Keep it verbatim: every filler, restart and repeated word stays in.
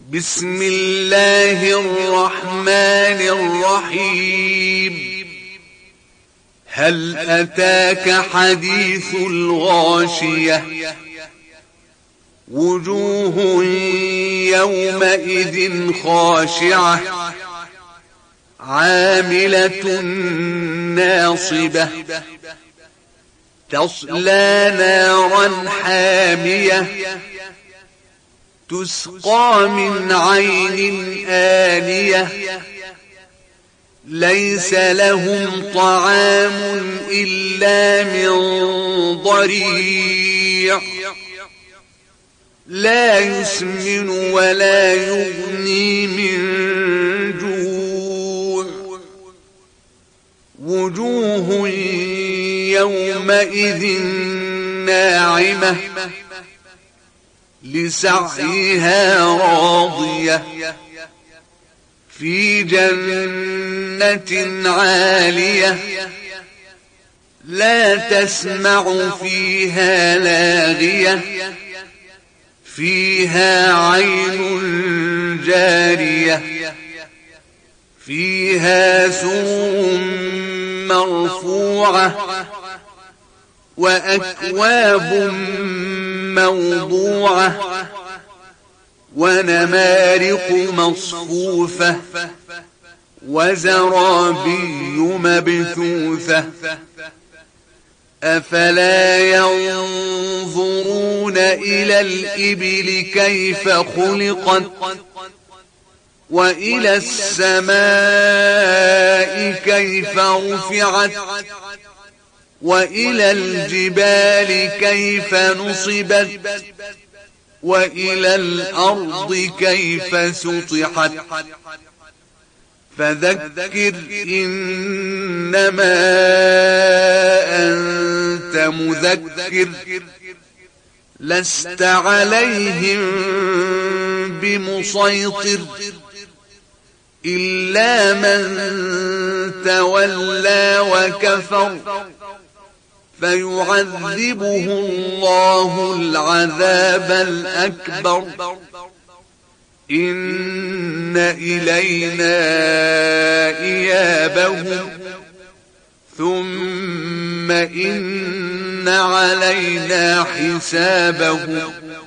بسم الله الرحمن الرحيم. هل أتاك حديث الغاشية؟ وجوه يومئذ خاشعة عاملة ناصبة تصلى نارا حامية تسقى من عين آنية ليس لهم طعام إلا من ضريع لا يسمن ولا يغني من جوع وجوه يومئذ ناعمة لسعيها راضية في جنة عالية لا تسمع فيها لاغية فيها عين جارية فيها سرر مرفوعة وأكواب موضوعة ونمارق مصفوفة وزرابي مبثوثة أفلا ينظرون إلى الإبل كيف خلقت وإلى السماء كيف رفعت وإلى الجبال كيف نصبت وإلى الأرض كيف سطحت فذكر إنما أنت مذكر لست عليهم بمسيطر إلا من تولى وكفر فيعذبه الله العذاب الأكبر إن إلينا إيابهم ثم إن علينا حسابهم